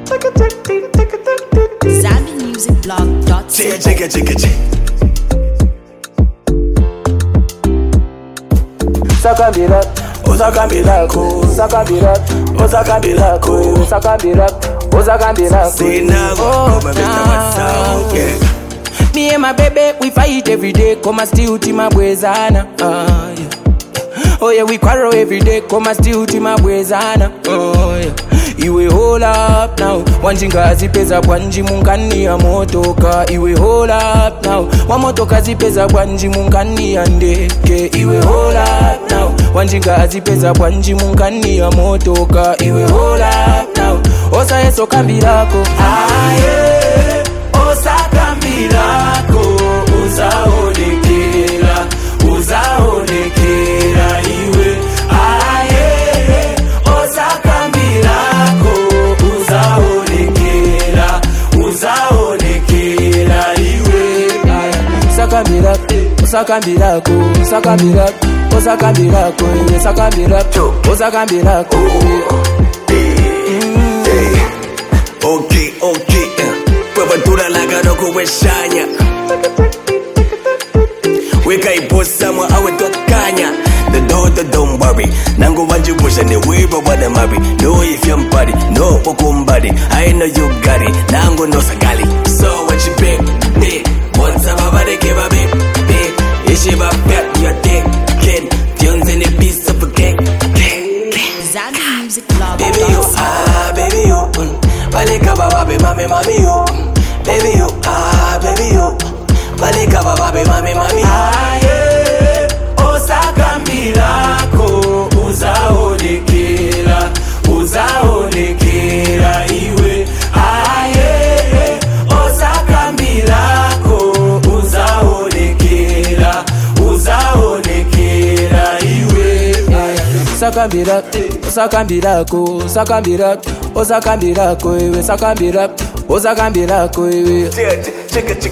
ZambianMusicBlog.co. Sakambira, Osakambira, Sakambira, Osakambira, Sakambira, Osakambira. Me and my baby, we fight every day. Come and still to my bwezana. Yeah. Oh yeah, we quarrel every day. Come and still to my bwezana. Oh yeah. Iwe hold up now. Wanjinga zipeza bwanji munkani ya motoka. Iwe hold up now. Wamotoka zipeza bwanji munkani ya ndeke. Iwe hold up now. Wanjinga zipeza bwanji munkani ya motoka. Iwe hold up now. Osa yeso kambirako. Aye. Osa kambirako. Uzaonekera. Uzaonekera iwe. Aye. Osa kambirako. Uzaonekera. Uzaonekera iwe. Sakambira. Sakambirako. Sakambirako. Osakambirako. Sakambirako. Osakambirako. Okay. Pwabadura lagano kuweshanya. Weka iposa mwa awe tokanya. The daughter don't worry. Nango wanji pusha ne wiba wada mari. No if you're body, no pokumbadi. I know you got it. Nango no sagali. So what you pick? Me. Once I'm about to give a big. Ishi ba pep your dick. Kid. Tunes in a piece of a cake. ZambianMusicBlog.co. Baby you, baby you. Balika bababe mami you. Baby you, baby you. Balika bababe mami you. Aye, osakambirako. Uzaonekera. Uzaonekera iwe. Aye, osakambirako. Uzaonekera. Uzaonekera iwe. Sakambira, Sakambirako, Sakambira, Osakambirako, Sakambira, Osakambirako. Check.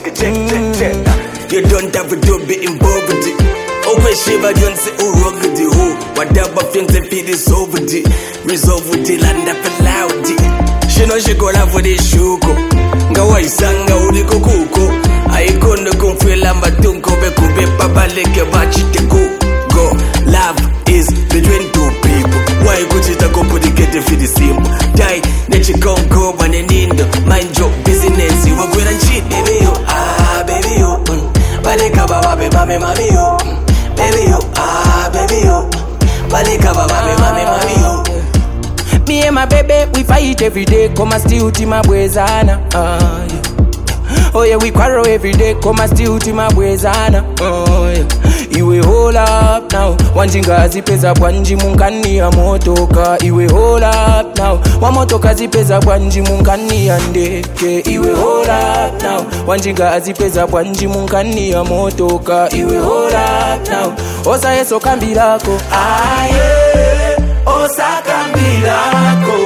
You don't have to be involved. Okay, Shiva, don't say, oh, rock the who. Whatever things they feel is over the resolve with the land of loud. She knows she go out for the shuko. Ngawa isanga uli kukuko. Aikono kumfila matunko bekube pabaleke bachite go. Love is between two people. Why could you talk about the get for the simple? Die, let you go when you need to mind your business. You are good and cheat, baby you, baby you. Balika bababe mami you. Baby you, baby you. Balika bababe mami you. Me and my baby, we fight every day. Come and still to my bwezana. Yeah. Oh yeah, we quarrel every day. Come and still to my bwezana. Oh yeah. Iwe hold up now. Wanjinga zipeza bwanji munkani ya motoka. Iwe hold up now. Wamotoka zipeza bwanji munkani ya ndeke. Iwe hold up now. Wanjinga zipeza bwanji munkani ya motoka. Iwe hold up now. Osa yeso kambirako. Aye, osa kambirako.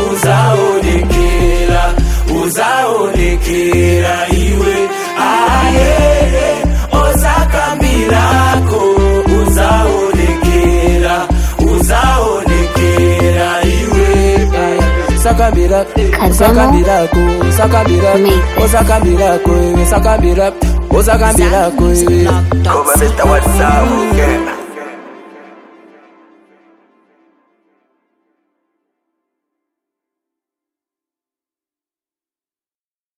Uzaonekera. Uzaonekera iwe. Aye, osakambirako. Uzaonekera. Uzaonekera iwe. Sakambira, Sakambirako, Sakambira, Osakambirako, Sakambira, Osakambirako. ZambianMusicBlog.co. Come Mr. WhatsApp, yeah.